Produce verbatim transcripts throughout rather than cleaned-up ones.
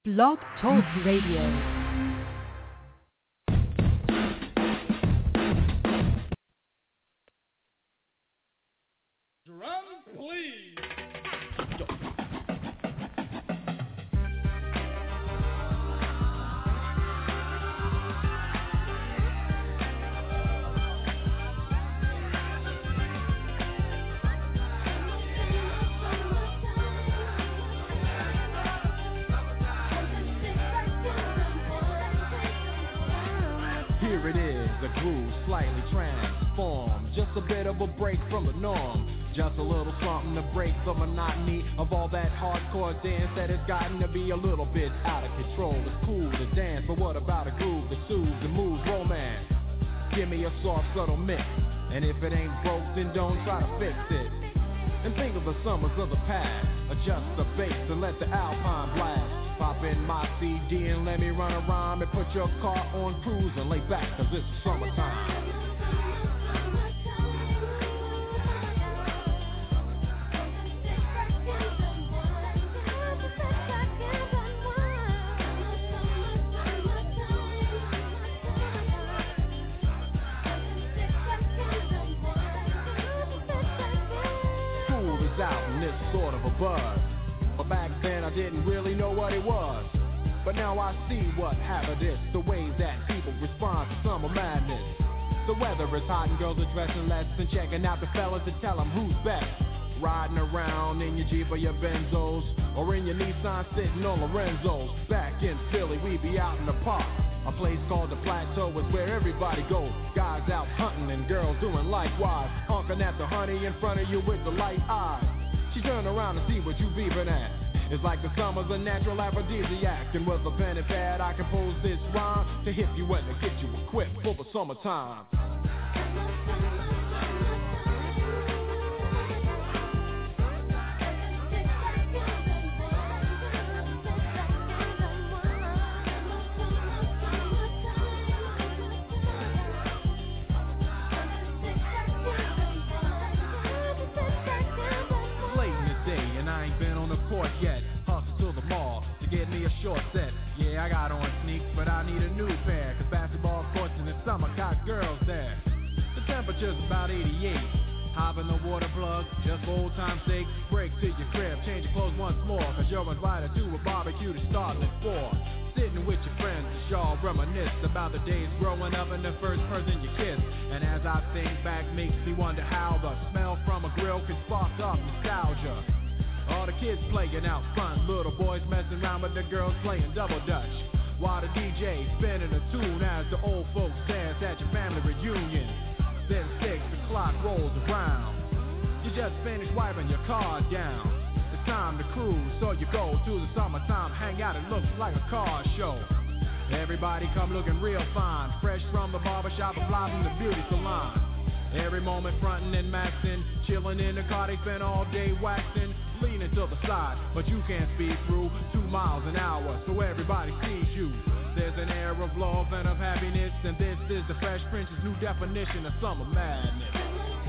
Blog Talk Radio. Drum, please. Here it is, a groove slightly transformed. Just a bit of a break from the norm. Just a little something to break the monotony of all that hardcore dance that has gotten to be a little bit out of control. It's cool to dance, but what about a groove that soothes and moves romance? Give me a soft, subtle mix, and if it ain't broke, then don't try to fix it. And think of the summers of the past. Adjust the bass and let the alpine blast. Pop in my C D and let me run a rhyme and put your car on cruise and lay back, cause it's summertime. School is out and it's sort of a buzz. But back then I didn't really know what it was. But now I see what happened is the ways that people respond to summer madness. The weather is hot and girls are dressing less and checking out the fellas to tell them who's best. Riding around in your Jeep or your Benzos, or in your Nissan sitting on Lorenzo's. Back in Philly we be out in the park. A place called the Plateau is where everybody goes. Guys out hunting and girls doing likewise. Honking at the honey in front of you with the light eyes. She turned around to see what you beeping at. It's like the summer's a natural aphrodisiac. And with a pen and pad I compose this rhyme to hit you and to get you equipped for the summertime. Yet, hustle to the mall to get me a short set. Yeah, I got on sneaks, but I need a new pair, cause basketball courts in the summer got girls there. The temperature's about eighty-eight. Hop in the water plug, just for old time's sake. Break to your crib, change your clothes once more, cause you're invited to a barbecue to start at four. Sitting with your friends, y'all reminisce about the days growing up and the first person you kissed. And as I think back, makes me wonder how the smell from a grill can spark up nostalgia. All the kids playing out front, little boys messing around with the girls playing double dutch. While the D J spinning a tune as the old folks dance at your family reunion. Then six o'clock rolls around. You just finished wiping your car down. It's time to cruise, so you go to the summertime hangout. It looks like a car show. Everybody come looking real fine, fresh from the barbershop or fly from the beauty salon. Every moment frontin' and maxin', chillin' in the car, they spend all day waxin', leaning to the side, but you can't speed through two miles an hour, so everybody sees you. There's an air of love and of happiness, and this is the Fresh Prince's new definition of summer madness.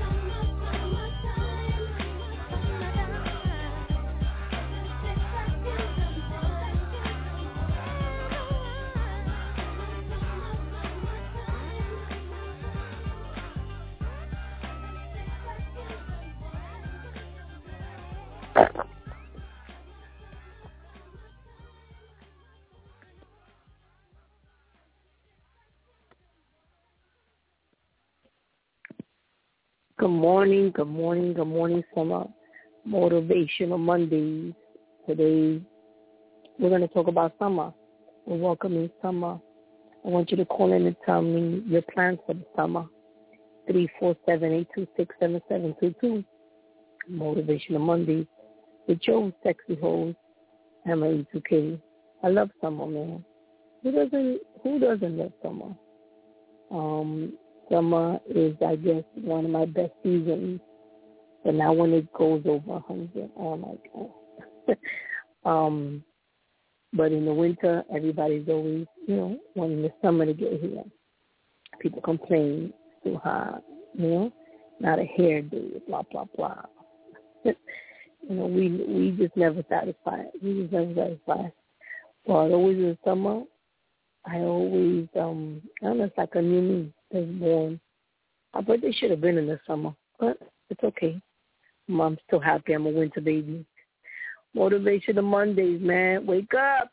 Good morning, good morning, good morning, summer motivational Mondays. Today, we're going to talk about summer. We're welcoming summer. I want you to call in and tell me your plans for the summer. three four seven, eight two six, seven seven two two. Motivational Mondays with your sexy host, Emma E two K. I love summer, man. Who doesn't, who doesn't love summer? Um... Summer is, I guess, one of my best seasons, but not when it goes over one hundred. Oh, my God. um, but in the winter, everybody's always, you know, wanting the summer to get here. People complain, it's too hot, you know, not a hair day, blah, blah, blah. you know, we we just never satisfied. We just never satisfied. Well, always in summer, I always, um, I don't know, it's like a new me that's born. My birthday should have been in the summer, but it's okay. I'm still happy I'm a winter baby. Motivation of Mondays, man. Wake up.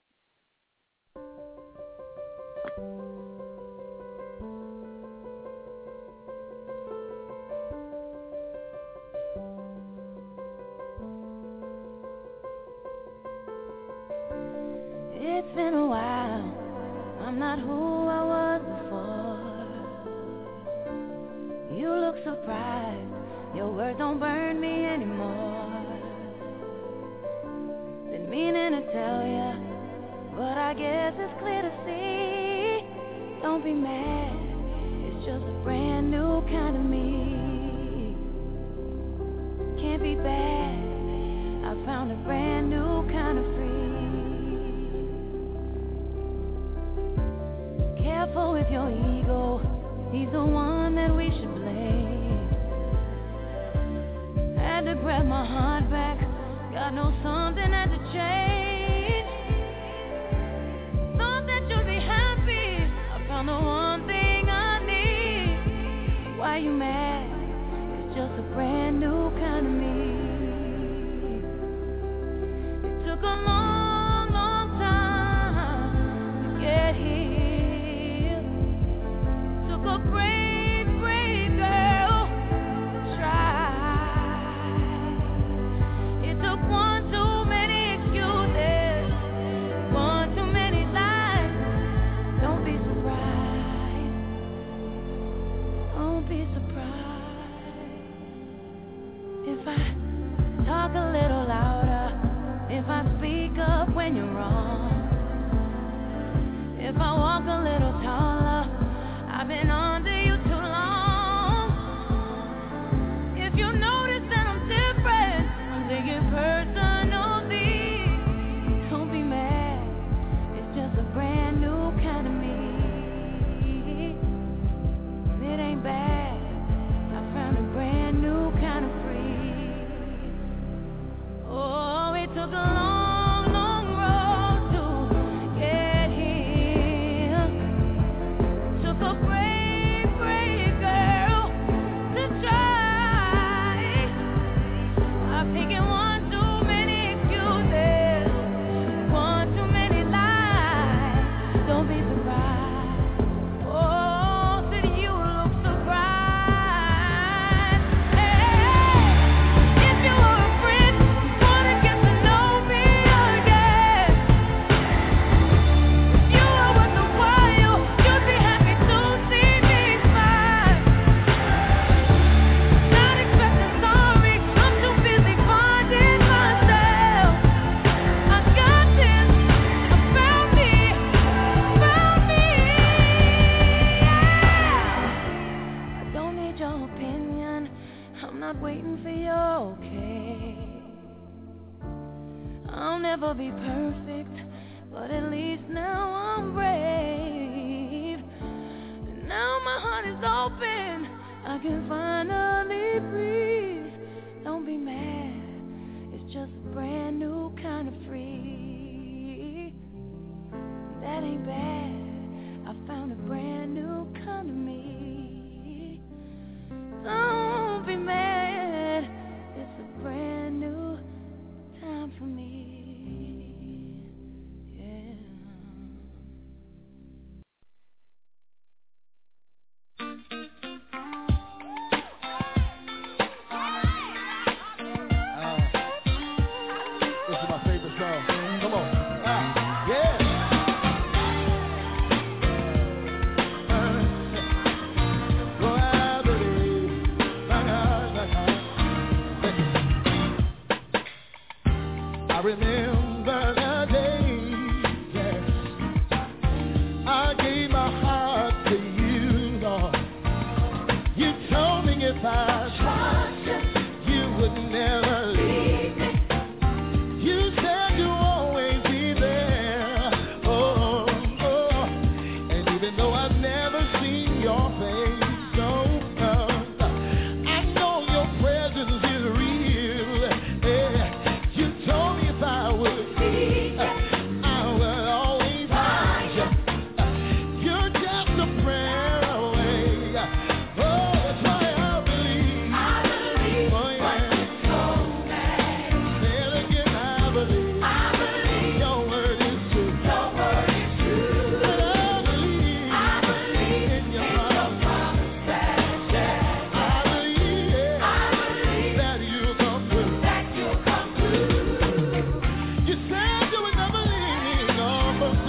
It's been a while. I'm not who I was before. You look surprised. Your words don't burn me anymore. Been meaning to tell ya, but I guess it's clear to see. Don't be mad. It's just a brand new kind of me. Can't be bad. I found a brand new kind of free. Careful with your ego, he's the one that we should blame. Had to grab my heart back, God knows something had to change. Thought that you'd be happy, I found the one thing I need. Why you mad? It's just a brand new kind of me. It took a long, long time to get here. A brave, brave girl tried. It took one too many excuses, one too many lies. Don't be surprised. Don't be surprised if I talk a little louder, if I speak up when you're wrong, if I walk a little taller. I've been under you too long. If you notice that I'm different, I'm taking personally. Don't be mad. It's just a brand new kind of me. It ain't bad. I found a brand new kind of free. Oh, it took a long never be perfect, but at least now I'm brave. And now my heart is open, I can finally breathe. Don't be mad, it's just a brand new kind of free. That ain't bad, I found a brand new kind of me. Don't be mad, it's a brand new time for me.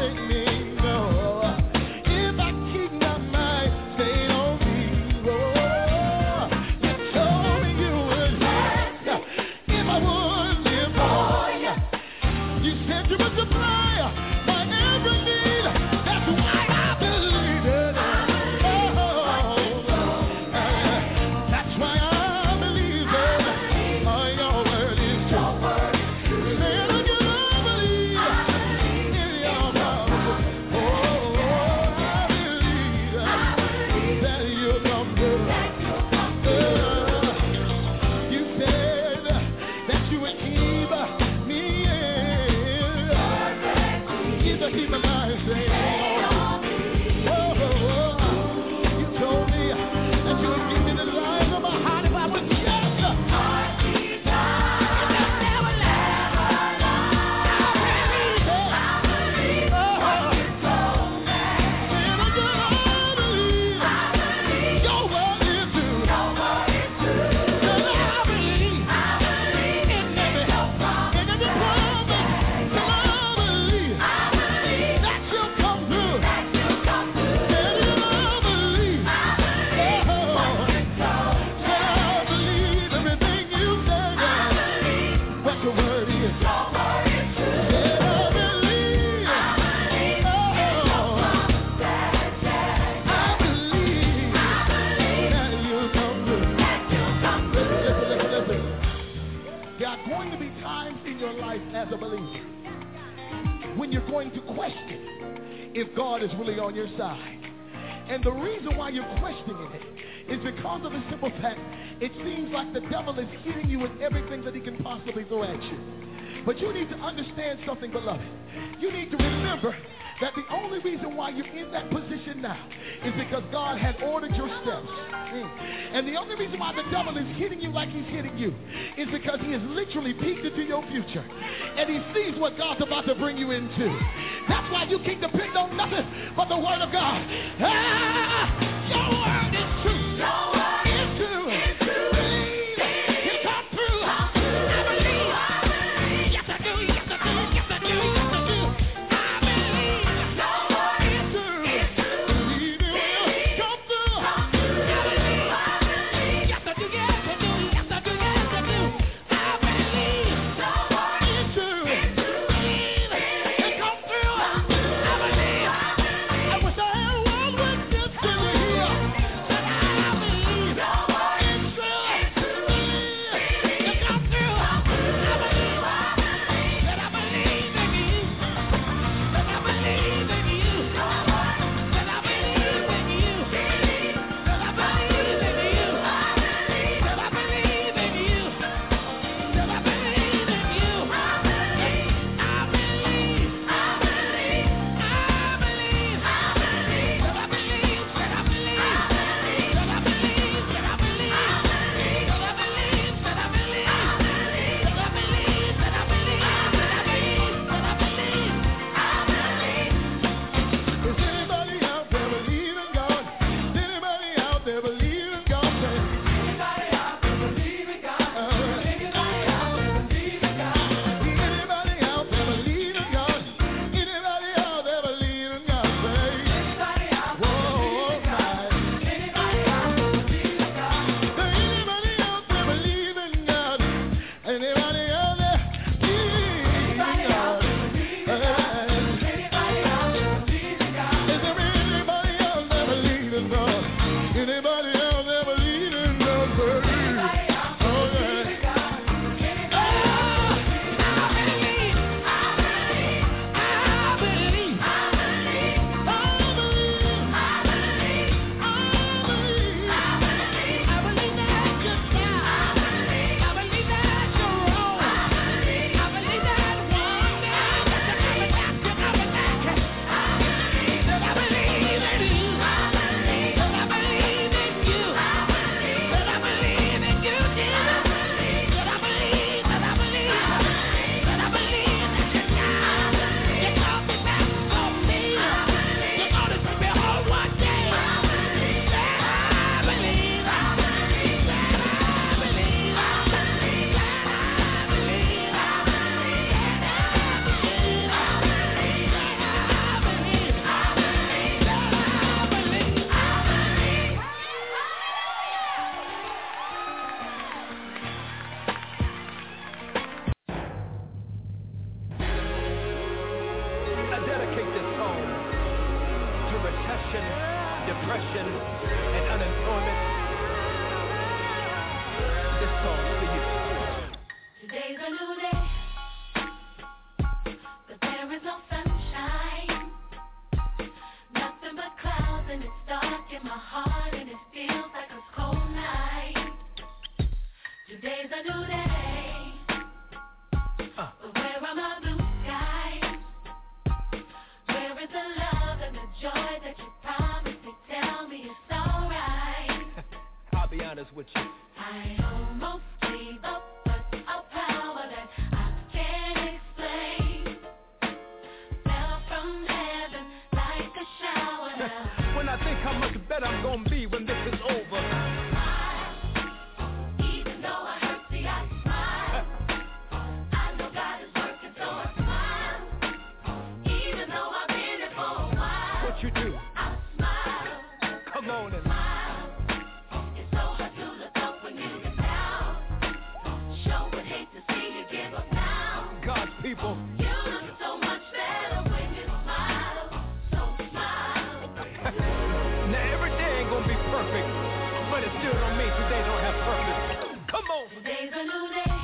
On your side. And the reason why you're questioning it is because of the simple fact it seems like the devil is hitting you with everything that he can possibly throw at you. But you need to understand something, beloved. You need to remember that the only reason why you're in that position now is because God had ordered your steps. Mm. And the only reason why the devil is hitting you like he's hitting you is because he has literally peeked into your future. And he sees what God's about to bring you into. That's why you can't depend on nothing but the word of God. Ah, your word is true. Your word is true. It's true. Believe he'll come through. I believe. Yes, I do. Yes, I do. Yes, I do. Yes, I do. I believe. Your word is true. It's true. Believe he'll come through. I believe. Yes, I do. Yes, I do. Yes, I do. Yes, I do. I believe. Your word is true. It's true. Believe he'll come through. I wish the whole world would do. inflation, depression, and unemployment, this song's for you. Today's a new day, but there is no sunshine. Nothing but clouds, and it's dark in my heart, and it feels like a cold night. Today's a new day, uh. but where are my blue skies? Where is the love and the joy that you promised me? Tell me it's alright. I'll be honest with you. I almost gave up, but a power that I can't explain fell from heaven like a shower now. When I think how much better I'm gonna be when this is over. Even though I hurt, see I smile. I know God is working, so I smile. Even though I've been here for a while. What you do? I smile. Come on and smile. It's so hard to look up when you've been down. Sure would hate to see you give up now. God's people. You look so much better when you smile. So smile. Now every day ain't gonna be perfect, but it still don't mean today don't have purpose. Come on. Today's a new day,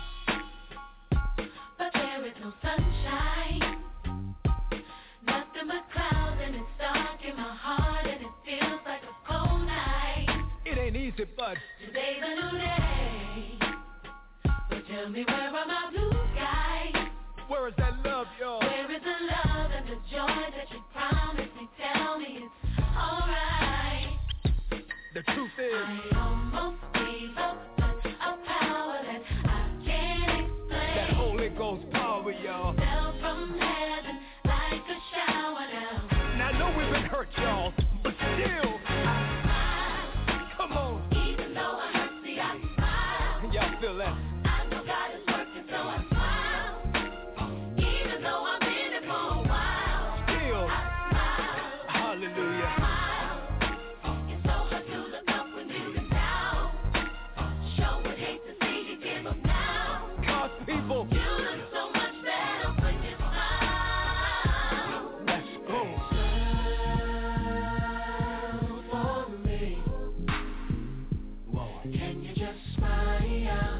but there is no sunshine. Nothing but clouds, and it's dark in my heart, and it feels like a cold night. It ain't easy, but today's a new day. But tell me, where are my blue skies? Where is that love, y'all? Where is the love and the joy that you promised me? Tell me it's alright. The truth is, I almost gave up, but a power that I can't explain. That Holy Ghost power, y'all. Fell from heaven like a shower now. Now I know we've been hurt, y'all, but still, I smile. Come on. Even though I hurt, see I smile. Y'all feel that? I know God is working, so I smile. Even though I've been here for a while. Still, I smile. Hallelujah. Smile. It's so hard to look up when you've been down. Sure would hate to see you give up now. God's people. You look so much better when you smile. Let's go. Smile for me. Whoa. Can you just smile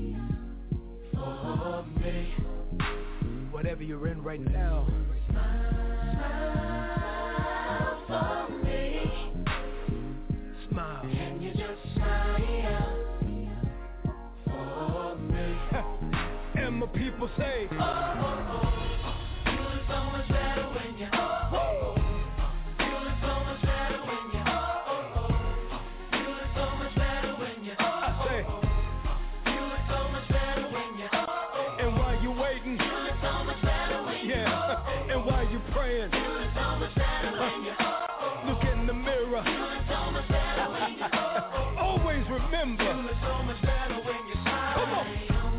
for me? Whatever you're in right now. Smile for me. Smile. Can you just smile for me? And my people say, Oh, oh, oh. You look so much better when you oh, oh, oh. You look so much better when you oh, oh, oh. You look so much better when you oh, I say, oh, oh. You look so much better when you oh, oh. and while you waiting, You look so much better when you yeah, oh, oh. and while you praying, You look so much better when you oh, oh. look in the mirror. You look so much better when you oh, oh. Always remember, You look so much better when you smile. Come on.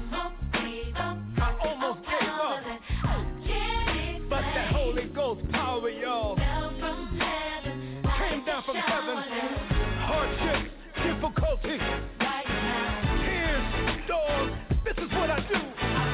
I almost gave up. I almost gave up, but that Holy Ghost power, y'all, came down from heaven. Hardships, difficulties, tears, storms. This is what I do.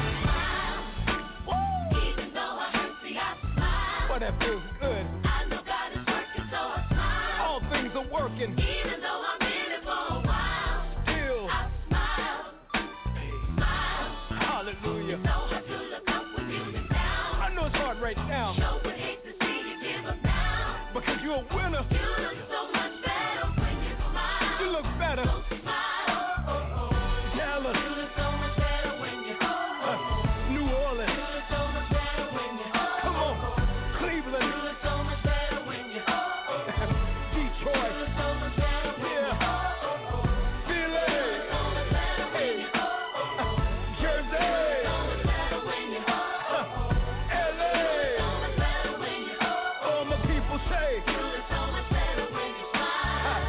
Even though I hurt, see I smile. But that feels good. I know God is working, so I smile. All things are working. Even though I've been here for a while, Still, I smile. Smile. hallelujah. So hard to look up when you've been down. I know it's hard right now, Sure would hate to see you give up now. because you're a winner. You look so much better when you smile. You look better. So smile. Oh, oh, oh. Dallas, You look so much better when you oh, oh, uh, oh. New You Orleans, look so much better when you oh, come oh, on, oh. You Cleveland, look so much better when you oh, oh, oh. You Detroit, look so much better when you yeah, oh, oh, oh. Philly, You look so much better when you oh, oh, oh. Jersey, So much better when you oh, oh, oh. L A. So much better when you oh, oh, All my people say, You look so much better when you smile.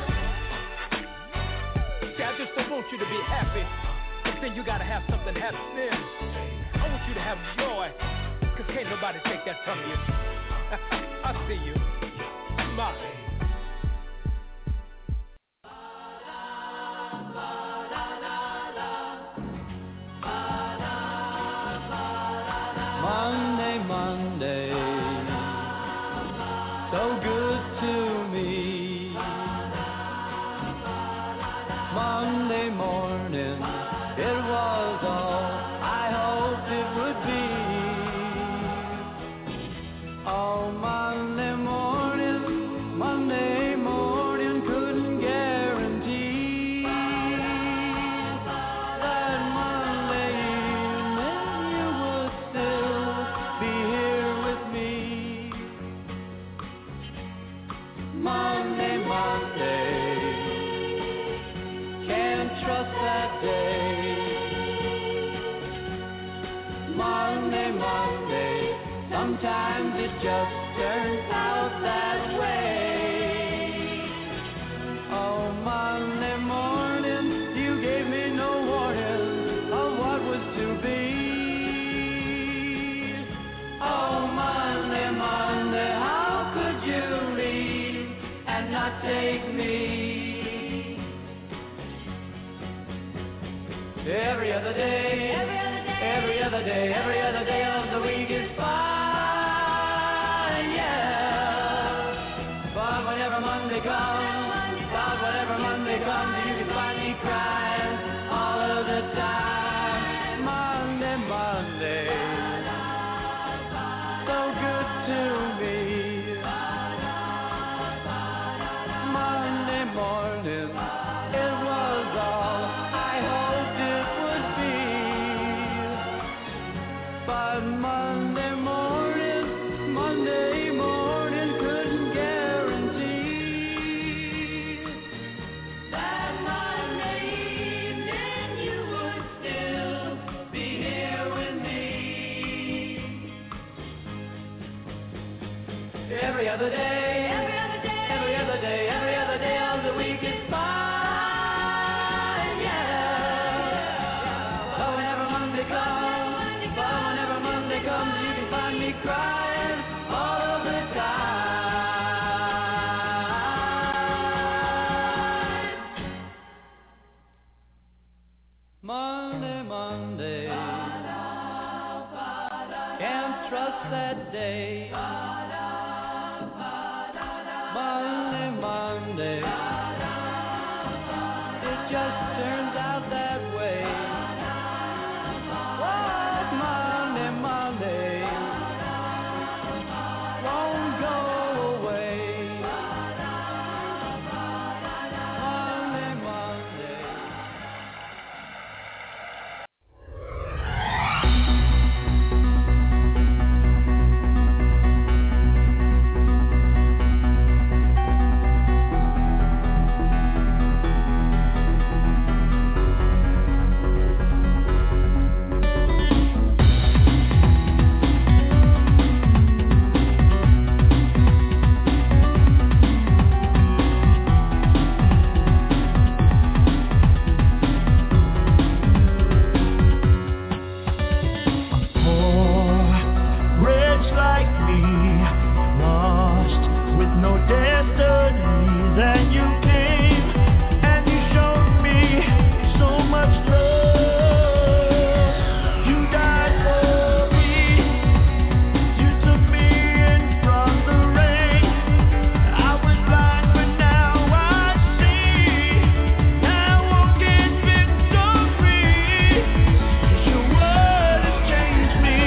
see, I just don't want you to be happy, but then you gotta have something happening. I want you to have joy, cause can't nobody take that from you. I see you. Smile. Monday, Monday, so good to me. just turned out that way. Oh, Monday morning, you gave me no warning of what was to be. Oh, Monday, Monday, how could you leave and not take me? Every other day, every other day, every other day, every other day of the week is fine, yeah. But whenever Monday comes, but whenever Monday comes, you can find me crying all of the time. Monday, Monday, so good to me. Monday morning, it was all I hoped it would be. But Monday morning, Monday morning couldn't guarantee that Monday evening you would still be here with me. Every other day, every other day, every other day, every other day of the week is fine, yeah. But whenever Monday comes, but whenever Monday comes, you can find me crying all of the time. Monday, Monday, can't trust that day. Monday, Monday, it just turns out that way. What Monday, Monday, won't go away. Monday, Monday. Rich like me, lost with no destiny. Then you came and you showed me so much love. You died for me, you took me in from the rain. I was blind but now I see. Now walk in victory, 'cause your word has changed me.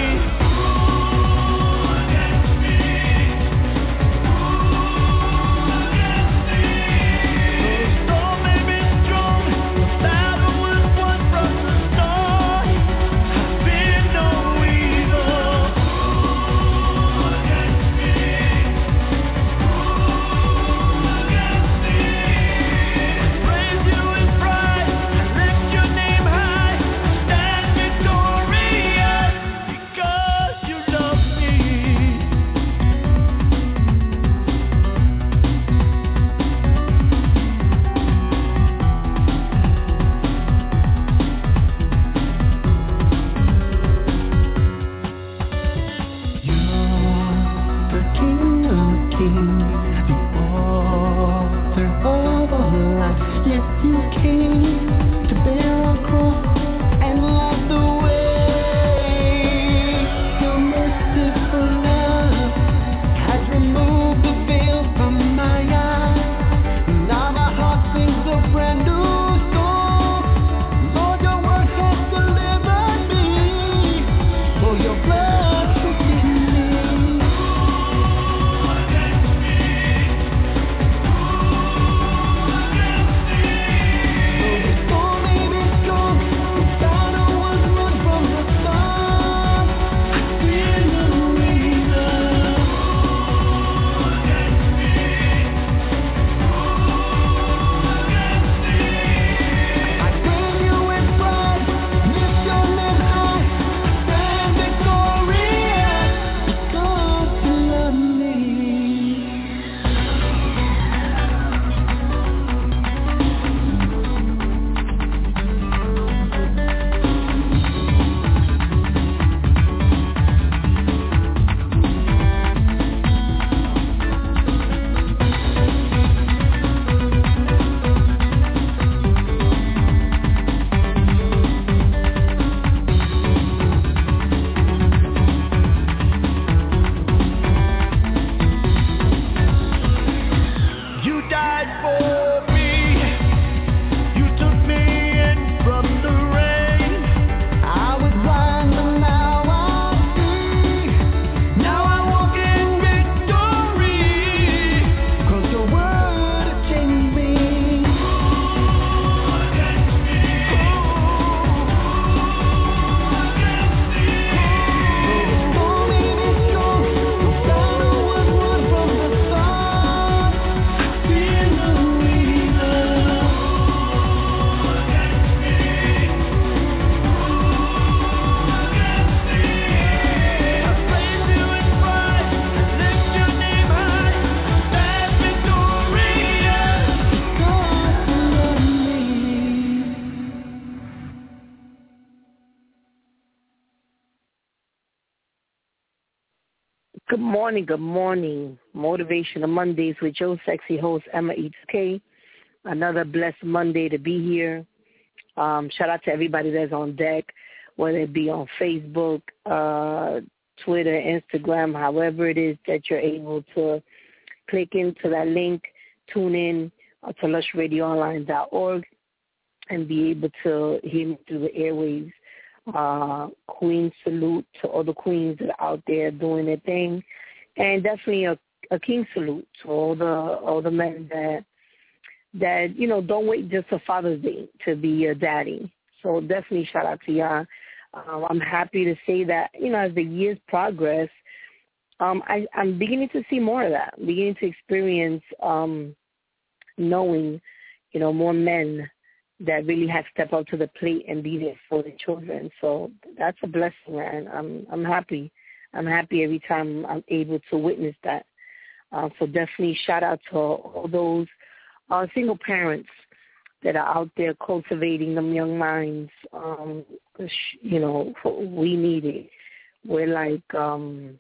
morning, good morning. Motivational Mondays with your sexy host, Emma Eats K. Another blessed Monday to be here. Um, shout out to everybody that's on deck, whether it be on Facebook, uh, Twitter, Instagram, however it is that you're able to click into that link, tune in uh, to lush radio online dot org and be able to hear me through the airwaves. Uh, queen salute to all the queens that are out there doing their thing, and definitely a, a king salute to all the all the men that that you know don't wait just for Father's Day to be a daddy. So definitely shout out to y'all. Um, I'm happy to say that you know as the years progress, um, I, I'm beginning to see more of that. I'm beginning to experience um, knowing you know more men that really have stepped up to the plate and be there for the children. So that's a blessing, man. I'm I'm happy. I'm happy every time I'm able to witness that. Uh, so definitely shout out to all those uh, single parents that are out there cultivating them young minds. Um, you know, we need it. We're like, um,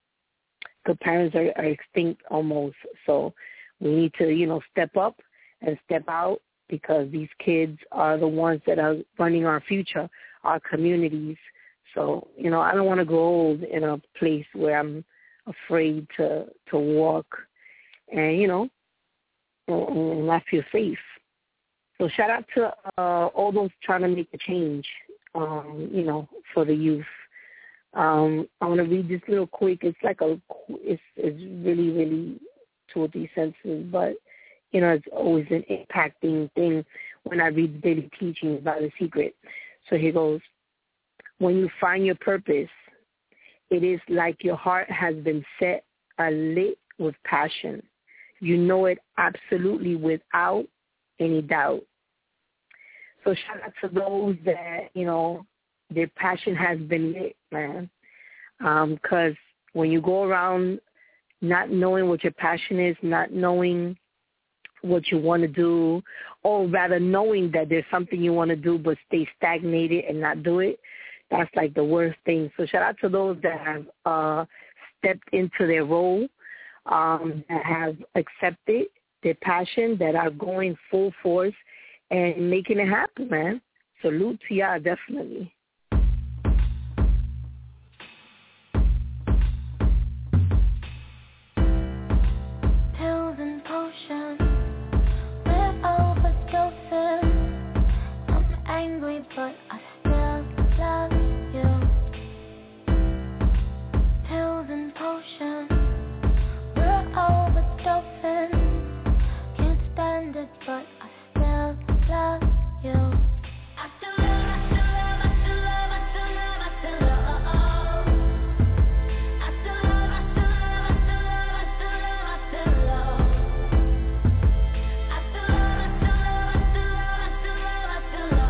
good parents are, are extinct almost. So we need to, you know, step up and step out, because these kids are the ones that are running our future, our communities. So, you know, I don't want to grow old in a place where I'm afraid to to walk and, you know, and not feel safe. So shout out to uh, all those trying to make a change, um, you know, for the youth. Um, I want to read this little quick. It's like a, it's, it's really, really two or three sentences, but you know, it's always an impacting thing when I read the daily teachings by The Secret. So here goes. When you find your purpose, it is like your heart has been set alit with passion. You know it absolutely without any doubt. So shout out to those that, you know, their passion has been lit, man. Because um, when you go around not knowing what your passion is, not knowing what you want to do, or rather knowing that there's something you want to do but stay stagnated and not do it, that's like the worst thing. So shout out to those that have uh, stepped into their role, um, that have accepted their passion, that are going full force and making it happen, man. Salute to y'all, definitely. Pills and potions, angry, but I still love you. Pills and potions, we're overdosing. Can't stand it, but I still love you. I still love, I still love, I still love, I still love, I still love. I still love, I still love, I still love, I still love, I still love. I still love, I still love, I still love, I still love, I still love.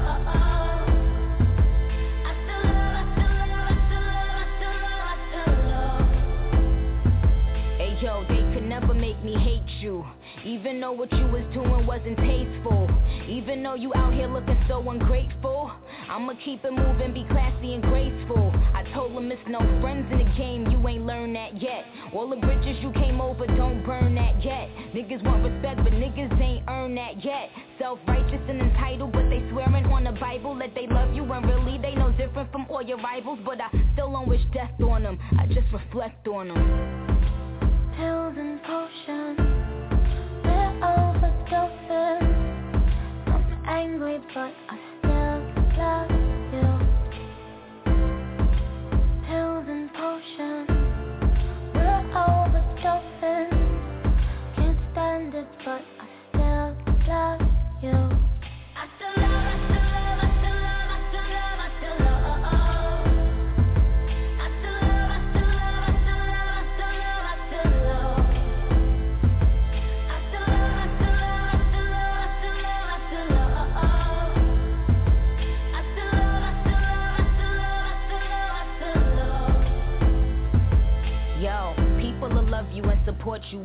Yo, they could never make me hate you, even though what you was doing wasn't tasteful, even though you out here looking so ungrateful. I'ma keep it moving, be classy and graceful. I told them it's no friends in the game, you ain't learned that yet. All the bridges you came over, don't burn that yet. Niggas want respect, but niggas ain't earned that yet. Self-righteous and entitled, but they swearing on the Bible that they love you, and really they no different from all your rivals. But I still don't wish death on them, I just reflect on them. Pills and potions, we're overdosing. I'm angry, but I still love you. Pills and potions, we're overdosing. Can't stand it, but I still love you. I still love, I still love, I still love, I still love, I still love. I still love, I still love, I still love, I still love, I still love.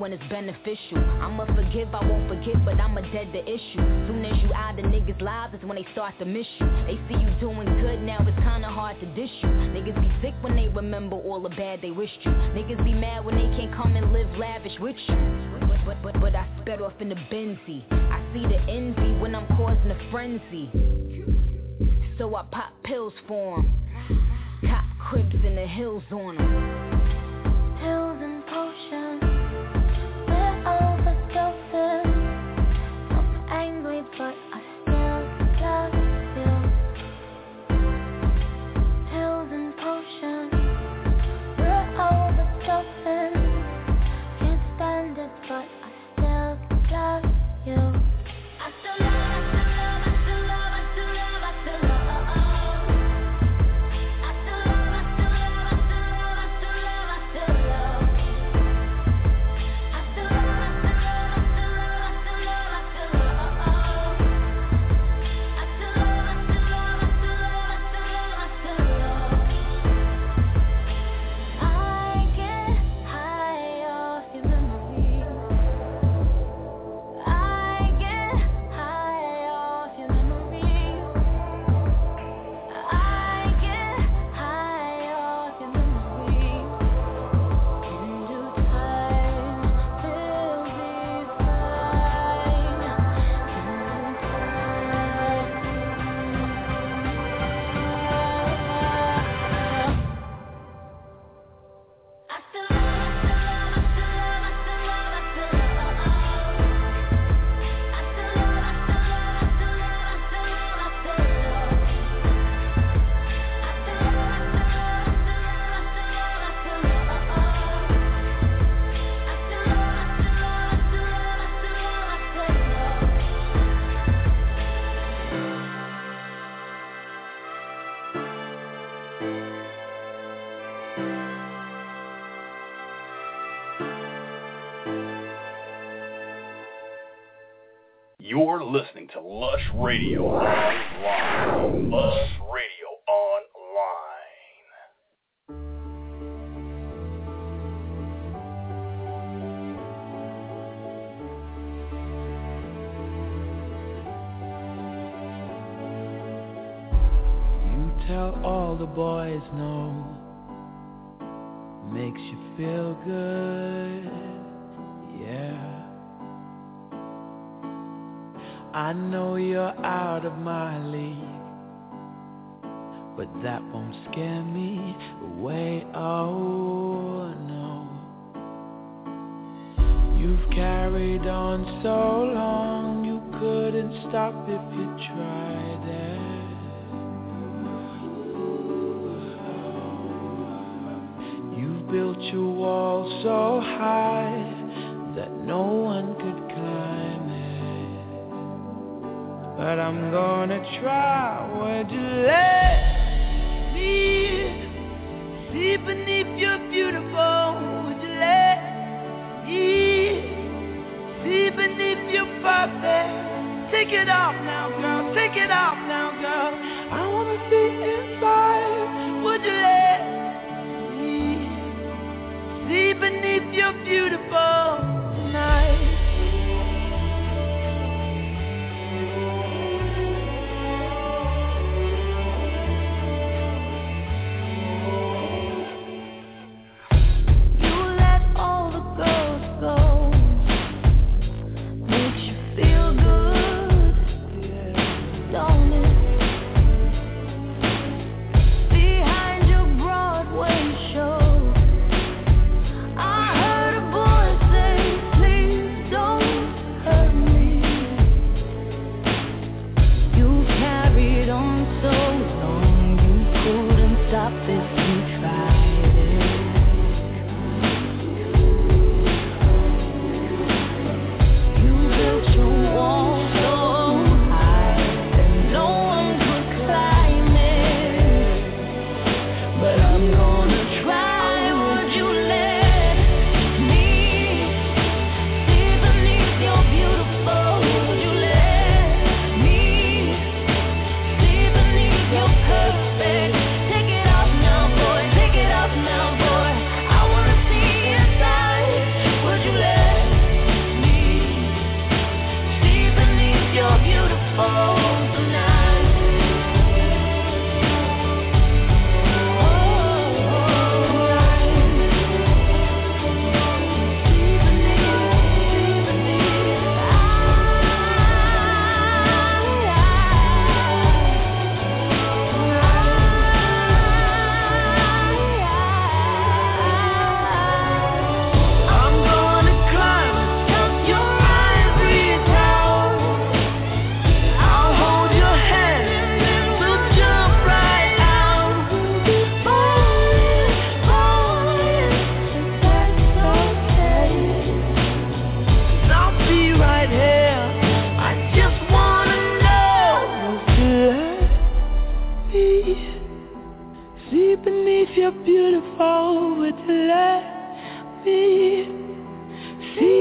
when it's beneficial. I'ma forgive, I won't forget, but I'ma dead the issue. Soon as you out of niggas' lives is when they start to miss you. They see you doing good, now it's kinda hard to dish you. Niggas be sick when they remember all the bad they wished you. Niggas be mad when they can't come and live lavish with you. But, but, but, but I sped off in the Benzie. I see the envy when I'm causing a frenzy. So I pop pills for 'em. Cop cribs in the hills on 'em. Pills and potions, we're overdosing. I'm angry but I still love you. Pills and potions, we're overdosing. Can't stand it but I still love you. I still love, I still love, I still love, I still love, I still love. You're listening to Lush Radio Online. Lush Radio Online. You tell all the boys no, makes you feel good, yeah. I know you're out of my league, but that won't scare me away, oh no. You've carried on so long, you couldn't stop if you tried it. You've built your wall so high that no one could climb it. But I'm gonna try. Would you let me see beneath your beautiful? Would you let me see beneath your perfect? Take it off now, girl. Take it off now, girl. I wanna see inside. Would you let me see beneath your beautiful tonight? Behind your Broadway show, I heard a voice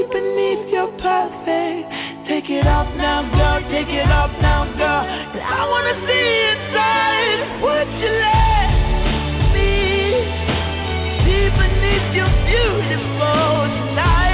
deep beneath your perfect. Take it off now, girl, take it off now, girl. Cause I wanna see inside. Would you let me deep beneath your beautiful tonight?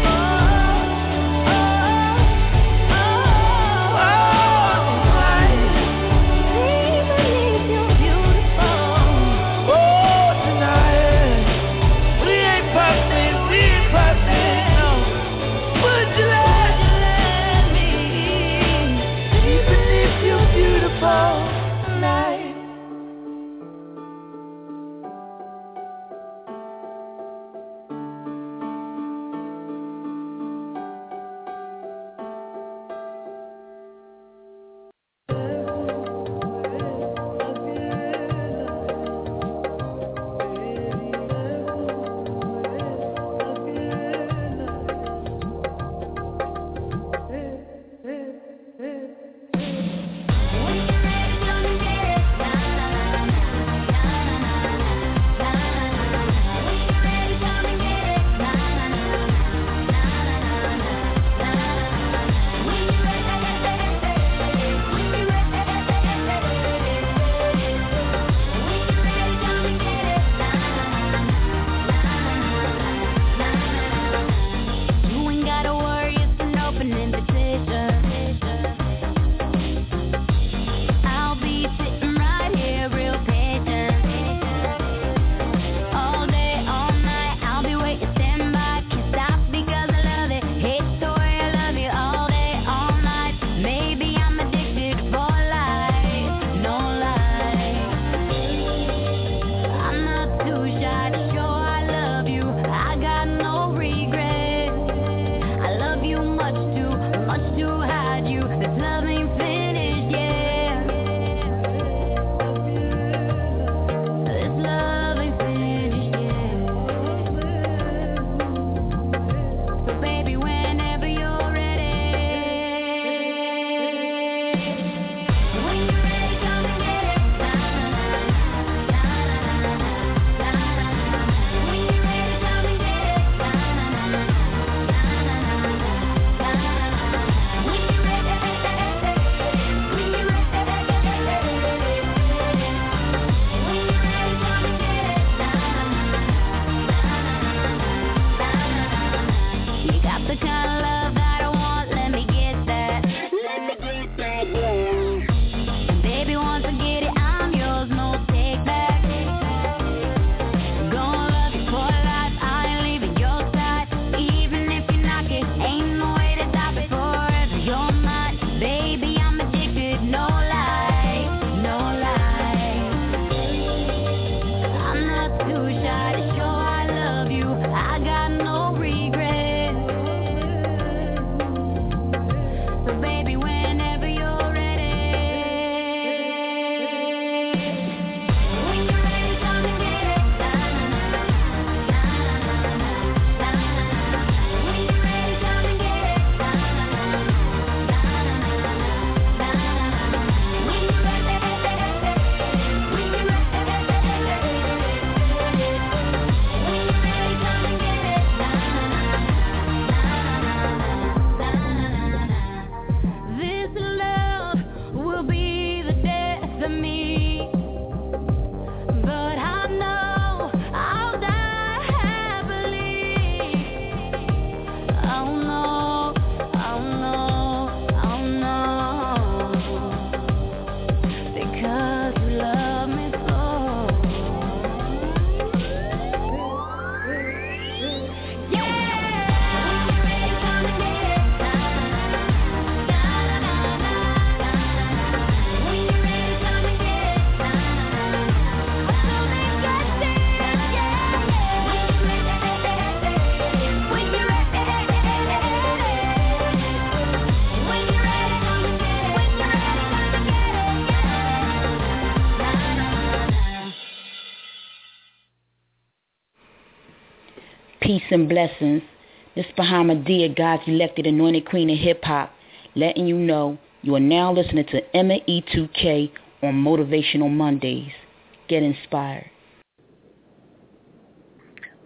Peace and blessings. This is Bahamadia, God's elected anointed queen of hip-hop, letting you know you are now listening to Emma E two K on Motivational Mondays. Get inspired.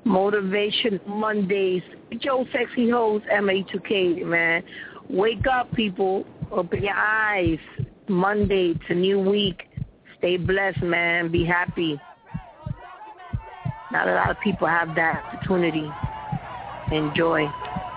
Motivation Mondays. Joe Sexy Host, M A two K, man. Wake up, people. Open your eyes. Monday, it's a new week. Stay blessed, man. Be happy. Not a lot of people have that opportunity. Enjoy.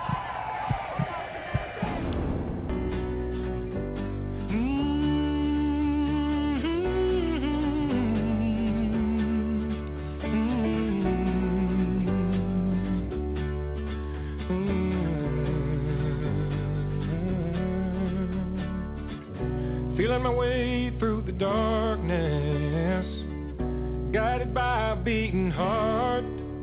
Feeling my way through the darkness, guided by a beating heart.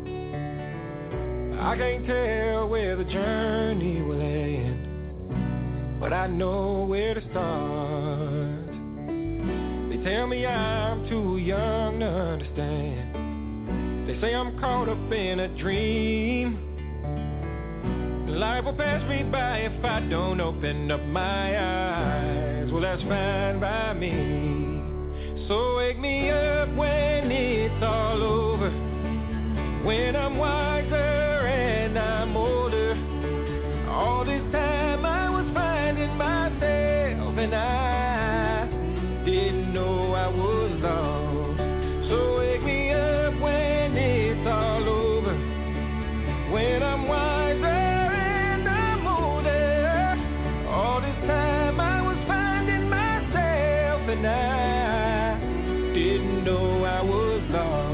I can't tell where the journey will end, but I know where to start. They tell me I'm too young to understand. They say I'm caught up in a dream. Life will pass me by if I don't open up my eyes. Well, that's fine by me. So wake me up when it's all over, when I'm wiser and I'm older. All this time I was finding myself, and I didn't know I was lost. So wake me up when it's all over, when I'm wiser and I'm older. All this time I was finding myself, and I didn't know I was lost.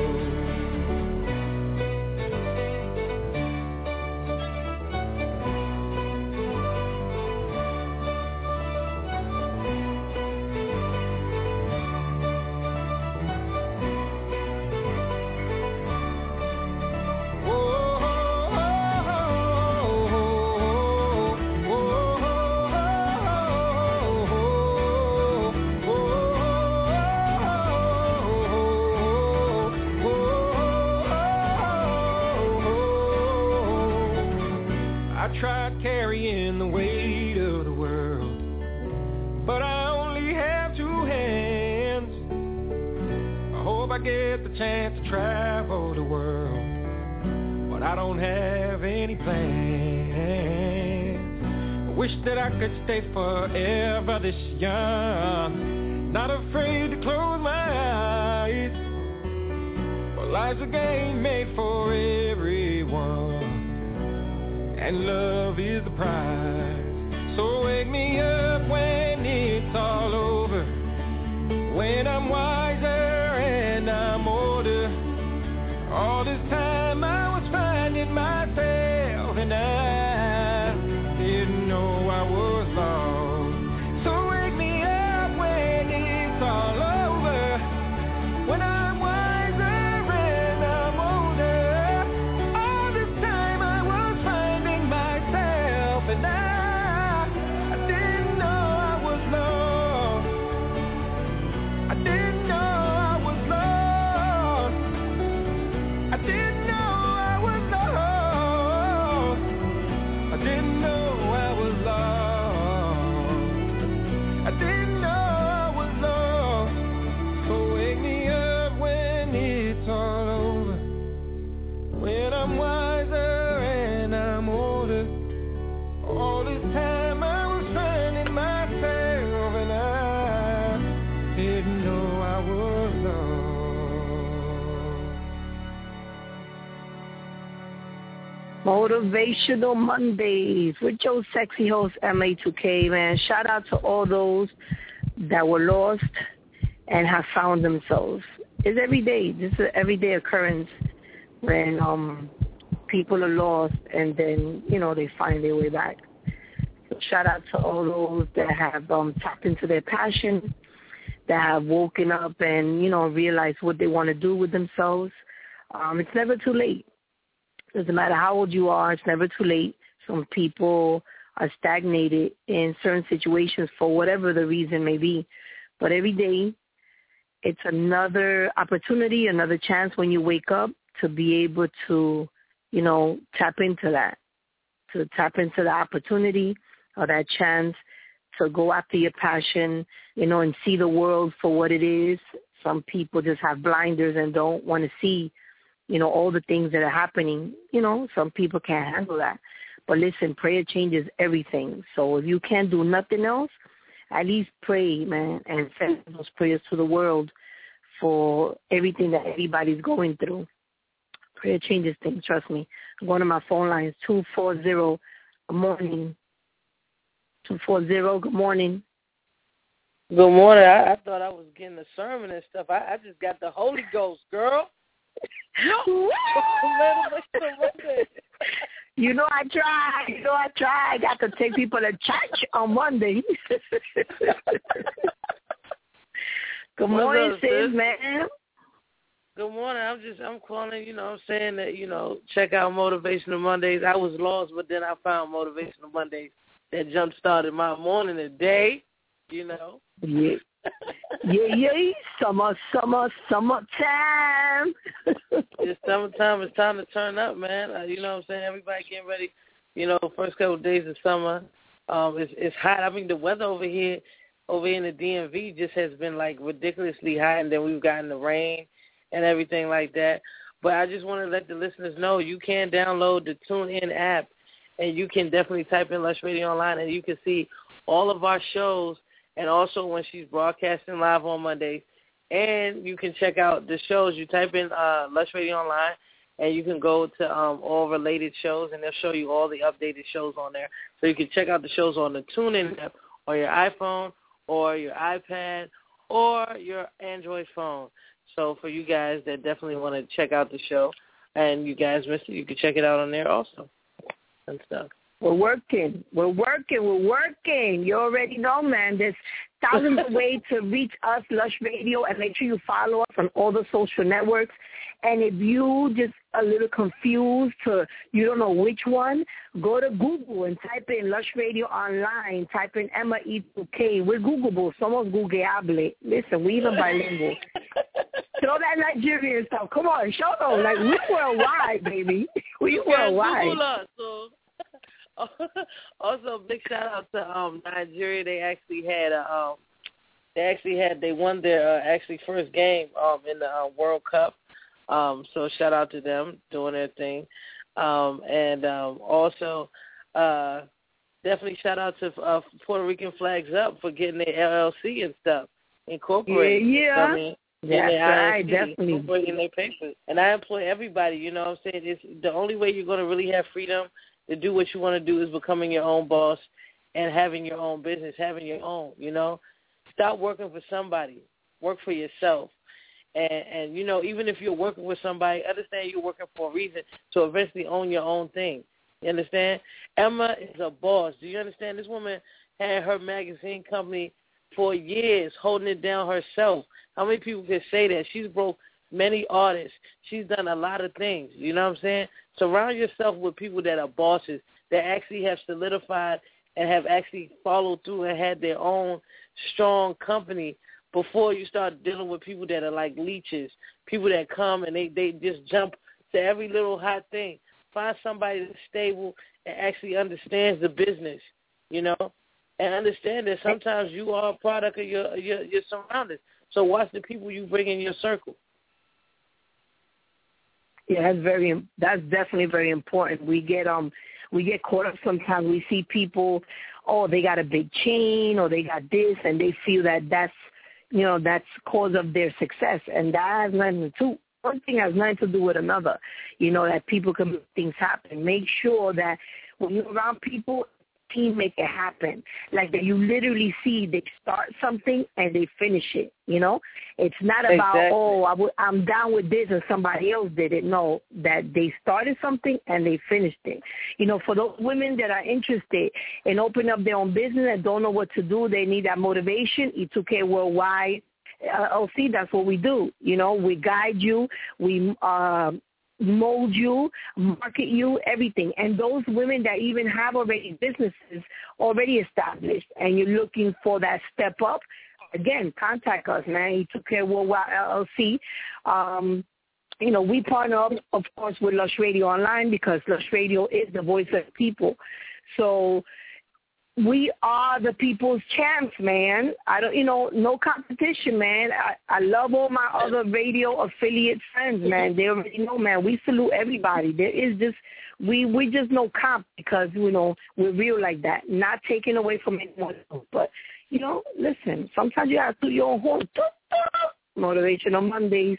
Tried carrying the weight of the world, but I only have two hands. I hope I get the chance to travel the world, but I don't have any plans. I wish that I could stay forever this young, not afraid to close my eyes. Well, life's a game made for everyone, and love is the prize. So wake me up when it's all over, when I'm wiser and I'm older. All this time I was finding myself, and I didn't know I was lost. So wake me up when it's all over, when I'm wiser and I'm older. All this time I was finding myself, and I, I didn't know I was lost. I didn't know I was lost. I didn't know I was lost. I didn't know I was lost. I didn't know I was lost. So wake me up when it's all over, when I'm wiser and I'm older. All this time I was finding myself, and I didn't know I was lost. Motivational Mondays with your sexy host, M A two K, man. Shout out to all those that were lost and have found themselves. It's every day. This is an everyday occurrence when um, people are lost and then, you know, they find their way back. So shout out to all those that have um, tapped into their passion, that have woken up and, you know, realized what they want to do with themselves. Um, it's never too late. Doesn't matter how old you are, it's never too late. Some people are stagnated in certain situations for whatever the reason may be. But every day, it's another opportunity, another chance when you wake up to be able to, you know, tap into that, to tap into the opportunity or that chance to go after your passion, you know, and see the world for what it is. Some people just have blinders and don't want to see, you know, all the things that are happening. You know, some people can't handle that. But listen, prayer changes everything. So if you can't do nothing else, at least pray, man, and send those prayers to the world for everything that everybody's going through. Prayer changes things, trust me. I'm going to my phone lines, two four zero, good morning. two four zero, good morning. Good morning. I, I thought I was getting a sermon and stuff. I, I just got the Holy Ghost, girl. You know I try. You know I try. I got to take people to church on Monday. Good morning, sis, man. Good morning. I'm just, I'm calling, you know, I'm saying that, you know, check out Motivational Mondays. I was lost, but then I found Motivational Mondays that jump-started my morning and day, you know. Yeah. Yeah, yeah. Summer, summer, summertime. It's summertime. It's time to turn up, man. Uh, you know what I'm saying? Everybody getting ready. You know, first couple of days of summer. Um, it's, it's hot. I mean, the weather over here, over here in the D M V just has been, like, ridiculously hot, and then we've gotten the rain and everything like that. But I just want to let the listeners know you can download the TuneIn app, and you can definitely type in Lush Radio Online, and you can see all of our shows, and also when she's broadcasting live on Mondays. And you can check out the shows. You type in uh, Lush Radio Online, and you can go to um, all related shows, and they'll show you all the updated shows on there. So you can check out the shows on the TuneIn app or your iPhone or your iPad or your Android phone. So for you guys that definitely want to check out the show, and you guys missed it, you can check it out on there also and stuff. We're working. We're working. We're working. You already know, man. There's thousands of ways to reach us, Lush Radio, and make sure you follow us on all the social networks. And if you just a little confused to you don't know which one, go to Google and type in Lush Radio Online. Type in Emma E two K. We're Googleable. Somos Googleable. Listen, we even bilingual. Throw that Nigerian stuff. Come on, show them. Like, we worldwide, baby. We worldwide. Google us, so. Also, big shout out to um, Nigeria. They actually had a, um, they actually had they won their uh, actually first game um, in the uh, World Cup. Um, so shout out to them doing their thing, um, and um, also uh, definitely shout out to uh, Puerto Rican Flags Up for getting their L L C and stuff incorporated. Yeah, yeah. I mean, That's right, definitely. Incorporating their papers, and I employ everybody. You know what I'm saying? It's the only way you're going to really have freedom to do what you want to do is becoming your own boss and having your own business, having your own, you know. Stop working for somebody. Work for yourself. And, and, you know, even if you're working with somebody, understand you're working for a reason to eventually own your own thing. You understand? Emma is a boss. Do you understand? This woman had her magazine company for years, holding it down herself. How many people can say that? She's broke many artists. She's done a lot of things. You know what I'm saying? Surround yourself with people that are bosses, that actually have solidified and have actually followed through and had their own strong company before you start dealing with people that are like leeches, people that come and they, they just jump to every little hot thing. Find somebody that's stable and actually understands the business, you know, and understand that sometimes you are a product of your, your, your surroundings. So watch the people you bring in your circle. Yeah, that's very. That's definitely very important. We get um, we get caught up sometimes. We see people, oh, they got a big chain, or they got this, and they feel that that's, you know, that's cause of their success, and that has nothing to do. One thing has nothing to do with another. You know, that people can make things happen. Make sure that when you're around people, team make it happen. Like that you literally see they start something and they finish it, you know? It's not about, exactly. oh, I w- I'm down with this and somebody else did it. No, that they started something and they finished it. You know, for those women that are interested in opening up their own business and don't know what to do, they need that motivation. E two K Worldwide L L C, that's what we do. You know, we guide you. We uh mold you, market you, everything. And those women that even have already businesses already established and you're looking for that step up, again, contact us, man. You took care of Worldwide L L C. Um, you know, we partner up, of course, with Lush Radio Online because Lush Radio is the voice of people. So we are the people's champs, man. I don't, you know, no competition, man. I, I love all my other radio affiliate friends, man. They already know, man. We salute everybody. There is just, we, we just no comp because, you know, we're real like that. Not taking away from anyone else. But, you know, listen, sometimes you have to do your own horn. Motivational Mondays.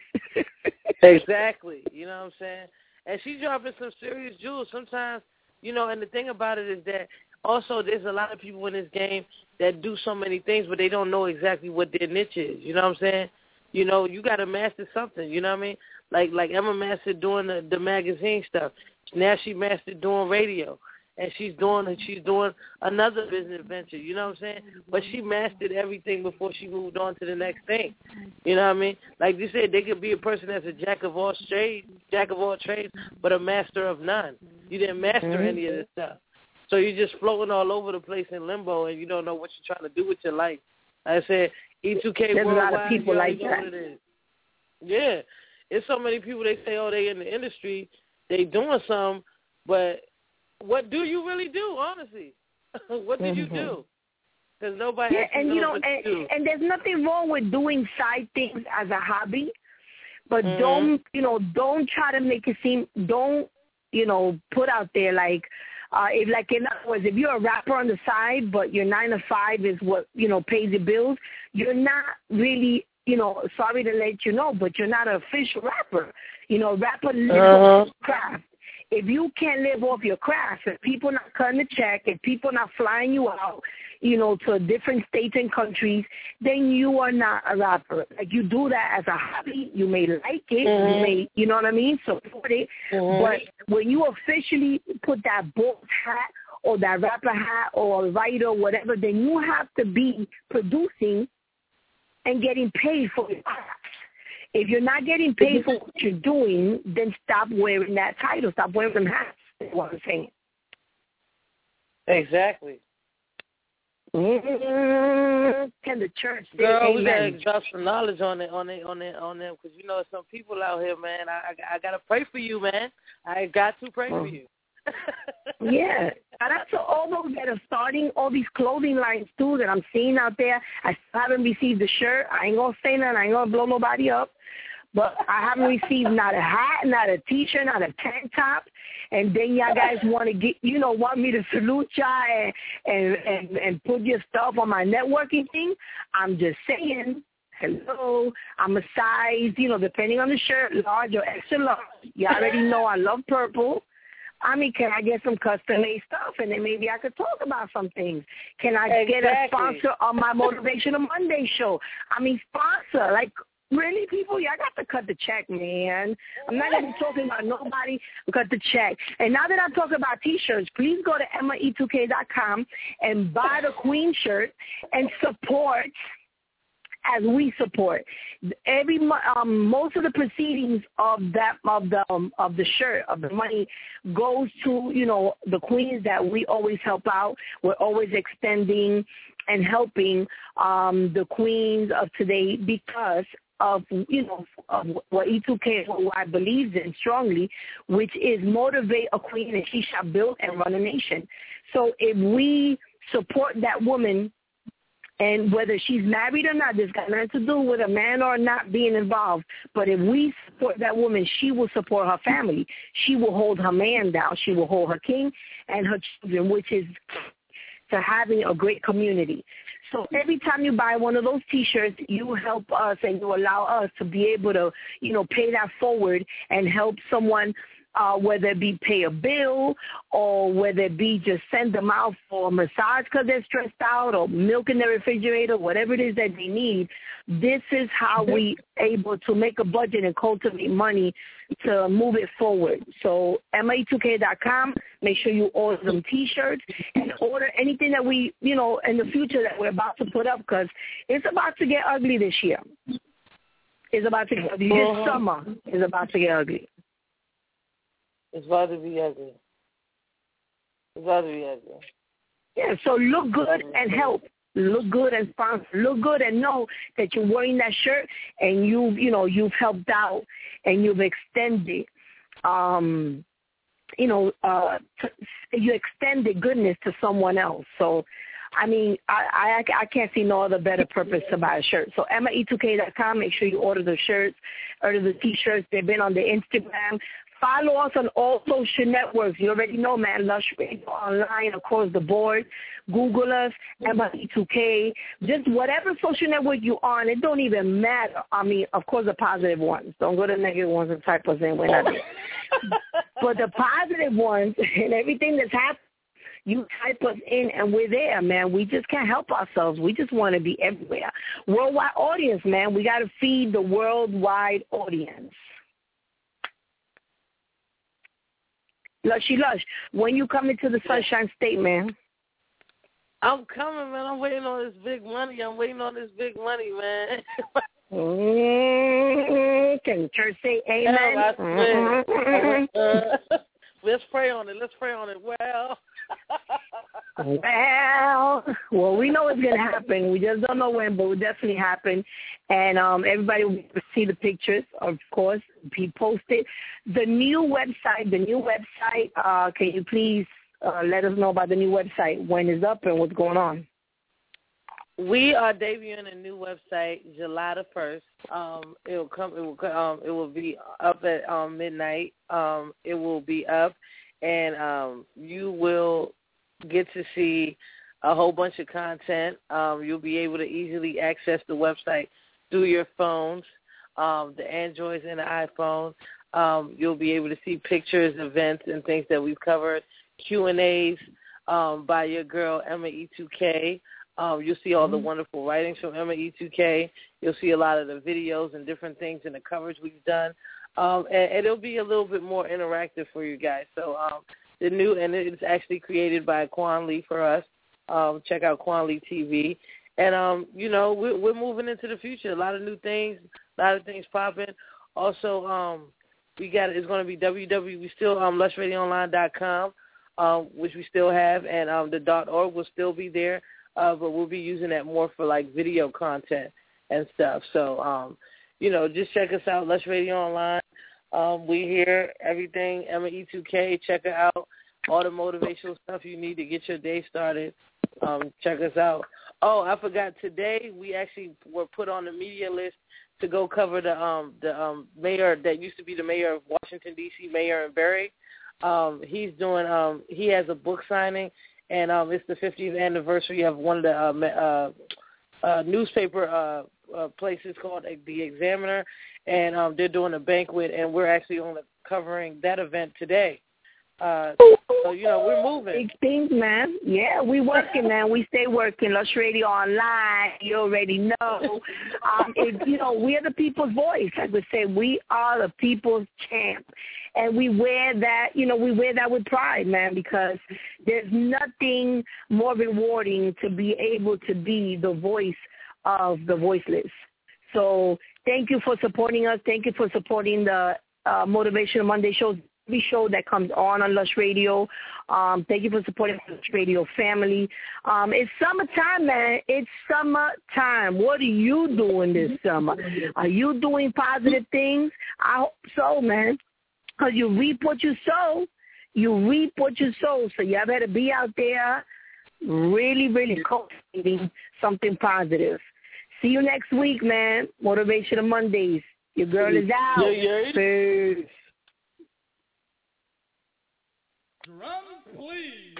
Exactly. You know what I'm saying? And she's dropping some serious jewels. Sometimes, you know, and the thing about it is that also there's a lot of people in this game that do so many things, but they don't know exactly what their niche is. You know what I'm saying? You know, you got to master something. You know what I mean? Like like Emma mastered doing the, the magazine stuff. Now she mastered doing radio. And she's doing she's doing another business venture, you know what I'm saying? But she mastered everything before she moved on to the next thing. You know what I mean? Like you said, they could be a person that's a jack of all trades, jack of all trades, but a master of none. You didn't master mm-hmm. any of this stuff. So you're just floating all over the place in limbo, and you don't know what you're trying to do with your life. Like I said, E two K There's Worldwide, a lot of people like that. It is. Yeah. It's so many people, they say, oh, they in the industry, they doing something, but what do you really do, honestly? What did mm-hmm. you do? Because nobody yeah, actually and knows you know, what and, to do. and there's nothing wrong with doing side things as a hobby, but mm-hmm. don't, you know, don't try to make it seem, don't, you know, put out there like, uh, if like in other words, if you're a rapper on the side, but your nine to five is what, you know, pays your bills, you're not really, you know, sorry to let you know, but you're not an official rapper. You know, rapper lives uh-huh. off his craft. If you can't live off your craft, if people not cutting the check, if people not flying you out, you know, to different states and countries, then you are not a rapper. Like, you do that as a hobby. You may like it. Mm-hmm. You may, you know what I mean, support it. Mm-hmm. But when you officially put that boss hat or that rapper hat or a writer or whatever, then you have to be producing and getting paid for your craft. If you're not getting paid for what you're doing, then stop wearing that title. Stop wearing them hats, is what I'm saying. Exactly. Mm-hmm. Can the church say Girl, amen? we got to drop some knowledge on it, on it, on it, on them, because you know some people out here, man. I, I, I got to pray for you, man. I got to pray for you. Yeah. Shout out to all those that are starting all these clothing lines, too, that I'm seeing out there. I still haven't received the shirt. I ain't going to say nothing. I ain't going to blow nobody up. But I haven't received not a hat, not a T-shirt, not a tank top. And then y'all guys want to get, you know, want me to salute y'all and, and, and, and put your stuff on my networking thing. I'm just saying, hello, I'm a size, you know, depending on the shirt, large or extra large. You already know I love purple. I mean, can I get some custom-made stuff? And then maybe I could talk about some things. Can I exactly. get a sponsor on my Motivational Monday show? I mean, sponsor, like, really, people? Y'all got to cut the check, man. I'm not going to be talking about nobody. Cut the check. And now that I'm talking about T-shirts, please go to Emma E two K dot com and buy the Queen shirt and support as we support. Every um, most of the proceedings of that of the um, of the shirt of the money goes to, you know, the queens that we always help out. We're always extending and helping um, the queens of today because of, you know, of what E two K Worldwide believes in strongly, which is motivate a queen and she shall build and run a nation. So if we support that woman, and whether she's married or not, this got nothing to do with a man or not being involved. But if we support that woman, she will support her family. She will hold her man down. She will hold her king and her children, which is to having a great community. So every time you buy one of those T-shirts, you help us and you allow us to be able to, you know, pay that forward and help someone, uh, whether it be pay a bill or whether it be just send them out for a massage because they're stressed out or milk in the refrigerator, whatever it is that they need. This is how we able to make a budget and cultivate money to move it forward. So Emma E two K dot com, make sure you order some T-shirts and order anything that we, you know, in the future that we're about to put up because it's about to get ugly this year. It's about to get ugly. This summer is about to get ugly. It's about to be ugly. It's about to be ugly. Yeah, so look good and help. Look good and sponsor. Look good and know that you're wearing that shirt and you, you know, you've helped out and you've extended um, you know, uh, t- you extend the goodness to someone else. So, I mean, I, I I can't see no other better purpose to buy a shirt. So Emma E two K dot com, make sure you order the shirts, order the T-shirts. They've been on the Instagram. Follow us on all social networks. You already know, man, Lush Radio Online across the board. Google us, Emma E two K. Just whatever social network you're on, it don't even matter. I mean, of course, the positive ones. Don't go to the negative ones and type us in. We're not there. But the positive ones and everything that's happening, you type us in, and we're there, man. We just can't help ourselves. We just want to be everywhere. Worldwide audience, man. We got to feed the worldwide audience. Lushy Lush, when you come into the Sunshine State, man? I'm coming, man. I'm waiting on this big money. I'm waiting on this big money, man. mm-hmm. Can church say amen? Hell, I swear. Mm-hmm. uh, let's pray on it. Let's pray on it. Well... well, well, we know it's going to happen. We just don't know when, but it will definitely happen. And um, everybody will see the pictures, of course, be posted. The new website, the new website, uh, can you please uh, let us know about the new website, when it's up and what's going on? We are debuting a new website July the first. Um, it will come. It will. Um, it will be up at um, midnight. Um, it will be up. And um, you will get to see a whole bunch of content. Um, you'll be able to easily access the website through your phones, um, the Androids and the iPhone. Um, you'll be able to see pictures, events, and things that we've covered, Q and A's um, by your girl, Emma E two K. Um, you'll see all the wonderful writings from Emma E two K. You'll see a lot of the videos and different things and the coverage we've done. Um, and, and it'll be a little bit more interactive for you guys. So um, the new, and it's actually created by Quan Lee for us. Um, check out Quan Lee T V. And, um, you know, we're, we're moving into the future. A lot of new things, a lot of things popping. Also, um, we got it's going to be W W. We still um, lush radio online dot com, um, which we still have, and um, the .org will still be there, uh, but we'll be using that more for like video content and stuff. So, um, you know, just check us out, Lush Radio Online. Um, we hear everything, Emma E two K. Check her out. All the motivational stuff you need to get your day started. Um, check us out. Oh, I forgot. Today we actually were put on the media list to go cover the um, the um, mayor that used to be the mayor of Washington D C, Mayor Barry. Um, he's doing. Um, he has a book signing, and um, it's the fiftieth anniversary of one of the uh, uh, uh, newspaper. Uh, Uh, places called The Examiner, and um, they're doing a banquet, and we're actually only covering that event today. Uh, so, you know, we're moving. Big things, man. Yeah, we working, man. We stay working. Lush Radio Online, you already know. Um, it, you know, we're the people's voice. Like we say, we are the people's champ. And we wear that, you know, we wear that with pride, man, because there's nothing more rewarding to be able to be the voice of the voiceless. So thank you for supporting us. Thank you for supporting the uh, Motivational Monday shows, every show that comes on on Lush Radio. Um, thank you for supporting the Lush Radio family. Um, it's summertime, man. It's summertime. What are you doing this summer? Are you doing positive things? I hope so, man, because you reap what you sow. You reap what you sow. So y'all better be out there really, really cultivating something positive. See you next week, man. Motivational Mondays. Your girl is out. Yeah, yeah. Peace. Drum, please.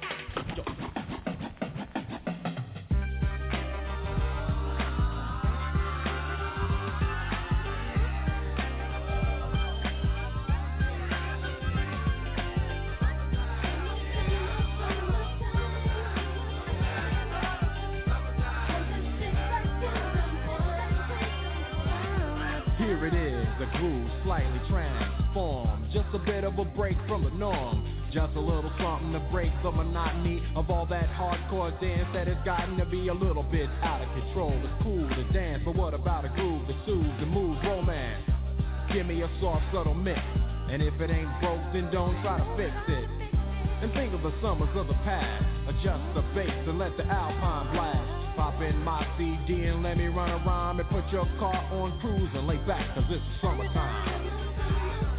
Here it is, a groove slightly transformed. Just a bit of a break from the norm. Just a little something to break the monotony of all that hardcore dance that has gotten to be a little bit out of control. It's cool to dance, but what about a groove that soothes and moves romance? Give me a soft, subtle mix, and if it ain't broke, then don't try to fix it. And think of the summers of the past. Adjust the bass and let the alpine blast. Pop in my C D and let me run a rhyme and put your car on cruise and lay back, cause it's summertime.